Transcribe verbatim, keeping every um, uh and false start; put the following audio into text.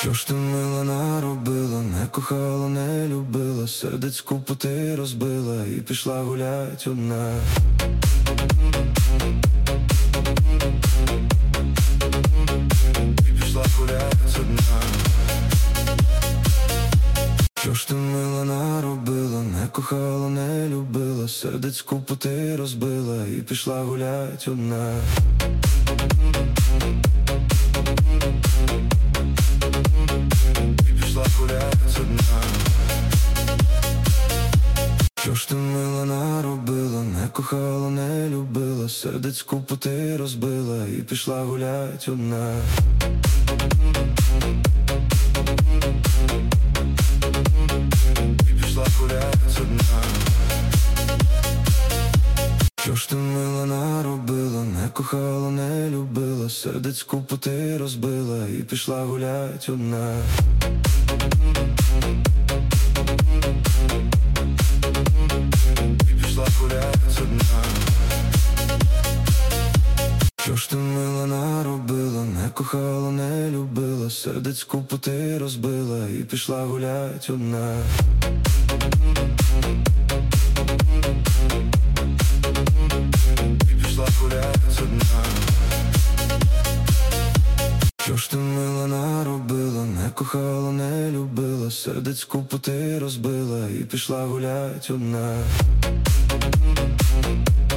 Що ж ти, мила, наробила, не кохала, не любила, сердечку ти розбила і пішла гулять одна. І пішла гулять одна. Що ж ти, мила, наробила, не кохала, не любила, сердечку ти розбила і пішла гулять одна. Що ж ти, мила, наробила, не кохала, не любила, сердечку ти розбила і пішла гулять одна. І пішла гулять одна. Що ж ти, мила, наробила, не кохала, не любила, сердечку ти розбила і пішла гулять одна. Що ж ти, мила, наробила, не кохала, не любила, сердечку ти розбила і пішла гулять одна. І пішла гулять одна. Що ж ти, мила, наробила, не кохала, не любила, сердечку ти розбила і пішла гулять одна.